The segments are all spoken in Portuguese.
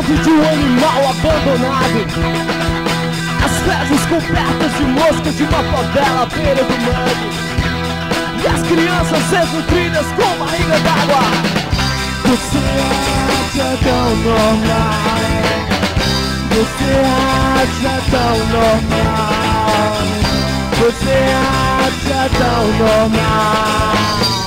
imóvel de um animal abandonado. As fezes cobertas de moscas de uma favela à beira do mangue. E as crianças desnutridas com barriga d'água. Você acha tão normal? Você acha tão normal? Você acha tão normal?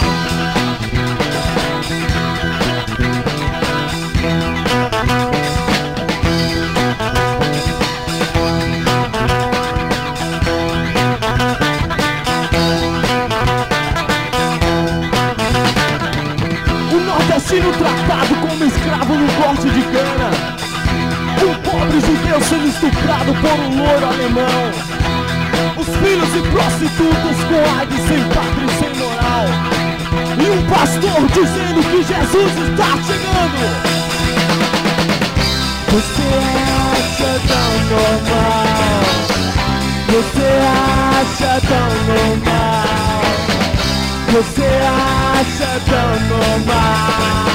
Nordestino tratado como escravo no corte de cana. Um pobre judeu sendo estuprado por um louro alemão. Os filhos de prostitutas com AIDS, sem pátria e sem moral. E um pastor dizendo que Jesus está chegando. Você acha tão normal? Você acha tão normal? Você acha tão normal?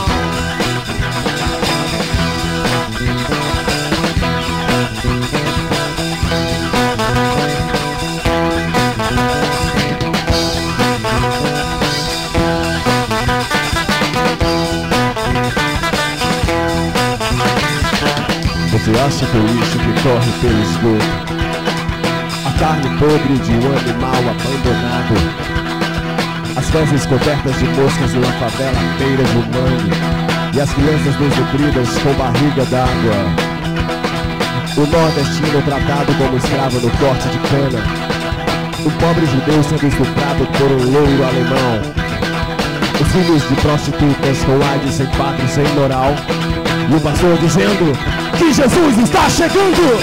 Você acha que o lixo que corre pelo esgoto, a carne podre de um animal abandonado, as fezes cobertas de moscas de uma favela à beira do mangue, e as crianças desnutridas com barriga d'água. O nordestino tratado como escravo no corte de cana. O pobre judeu sendo estuprado por um louro alemão. Os filhos de prostitutas com AIDS, sem pátria e sem moral. E o pastor dizendo que Jesus está chegando.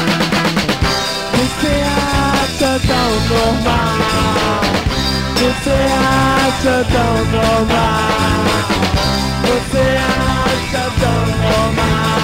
Você acha tão normal? Você acha tão normal? Você acha tão normal?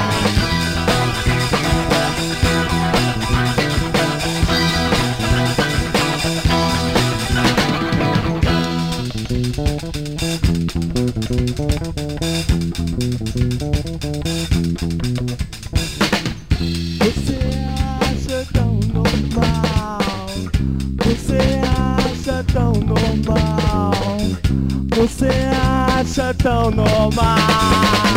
Você acha tão normal? Você acha tão normal? Você acha tão normal?